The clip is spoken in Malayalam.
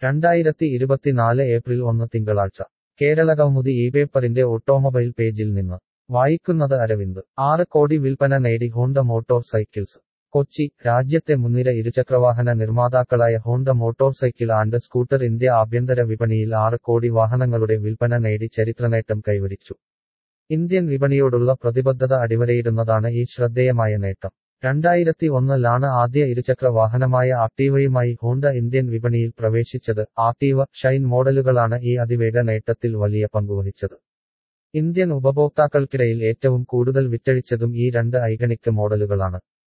2024 ഏപ്രിൽ 1 തിങ്കളാഴ്ച കേരളകൗമുദി പേപ്പറിന്റെ ഓട്ടോമൊബൈൽ പേജിൽ നിന്ന് വായിക്കുന്നത് അരവിന്ദ് 6 കോടി വിൽപ്പന നേടി ഹോണ്ട മോട്ടോർ സൈക്കിൾസ് കൊച്ചി രാജ്യത്തെ മുൻനിര ഇരുചക്രവാഹന നിർമ്മാതാക്കളായ Honda motorcycle and scooter India ആഭ്യന്തര വിപണിയിൽ 6 കോടി വാഹനങ്ങളുടെ വിൽപ്പന നേടി ചരിത്രനേട്ടം കൈവരിച്ചു. ഇന്ത്യൻ വിപണിയോടുള്ള പ്രതിബദ്ധത അടിവരയിടുന്നതാണ് ഈ ശ്രദ്ധേയമായ നേട്ടം. 2001-ലാണ് ആദ്യ ഇരുചക്ര വാഹനമായ ആക്ടീവയുമായി ഹോണ്ട ഇന്ത്യൻ വിപണിയിൽ പ്രവേശിച്ചത്. ആക്ടീവ, ഷൈൻ മോഡലുകളാണ് ഈ അതിവേഗ നേട്ടത്തിൽ വലിയ പങ്കുവഹിച്ചത്. ഇന്ത്യൻ ഉപഭോക്താക്കൾക്കിടയിൽ ഏറ്റവും കൂടുതൽ വിറ്റഴിച്ചതും ഈ രണ്ട് ഐകണിക് മോഡലുകളാണ്.